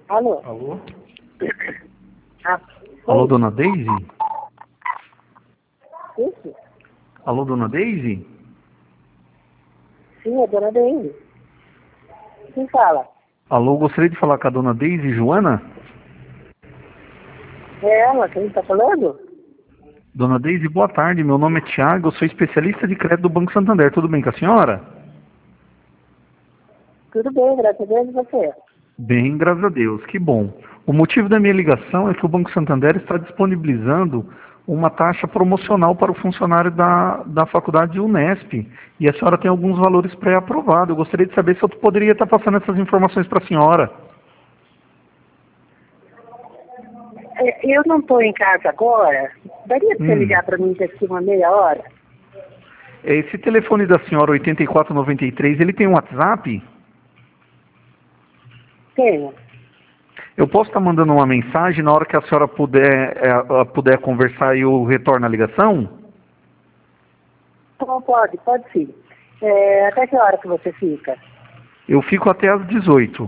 Alô? Alô? Ah, Alô, dona Deise? isso? Alô, dona Deise? Sim, é dona Deise. Quem fala? Alô, gostaria de falar com a dona Deise Joana? É ela, quem está falando? Dona Deise, boa tarde. Meu nome é Tiago, eu sou especialista de crédito do Banco Santander. Tudo bem com a senhora? Tudo bem, graças a Deus, e você? Bem, graças a Deus. Que bom. O motivo da minha ligação é que o Banco Santander está disponibilizando uma taxa promocional para o funcionário da faculdade Unesp. E a senhora tem alguns valores pré-aprovados. Eu gostaria de saber se eu poderia estar passando essas informações para a senhora. Eu não estou em casa agora. Daria para você Hum. ligar para mim daqui uma meia hora? Esse telefone da senhora 8493, ele tem um WhatsApp? Tenho. Eu posso estar mandando uma mensagem na hora que a senhora puder conversar e eu retorno a ligação? Então pode sim. Até que hora que você fica? Eu fico até às 18.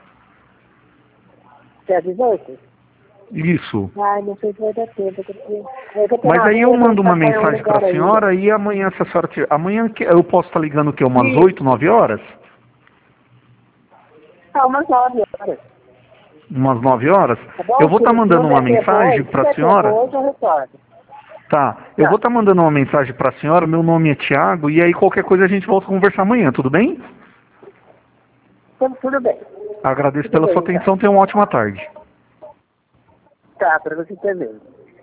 Até às 18? Isso. Ai, não sei se vai dar tempo. Eu vou ter Mas na aí eu rua, vou mando uma passar em um mensagem para lugar a ainda. senhora e amanhã, se a senhora amanhã eu posso estar ligando o quê? Umas Isso. 8, 9 horas? Umas 9 horas. Umas 9 horas? Tá bom? Eu vou estar Se não mandando uma der tempo mensagem hoje, se para a der tempo senhora. hoje, eu retorno. Tá. Eu vou Tá. estar mandando uma mensagem para a senhora. Meu nome é Tiago e aí qualquer coisa a gente volta a conversar amanhã, tudo bem? Então, tudo bem. Agradeço Tudo pela sua bem, então. atenção. Tenha uma ótima tarde. Tá, para você também.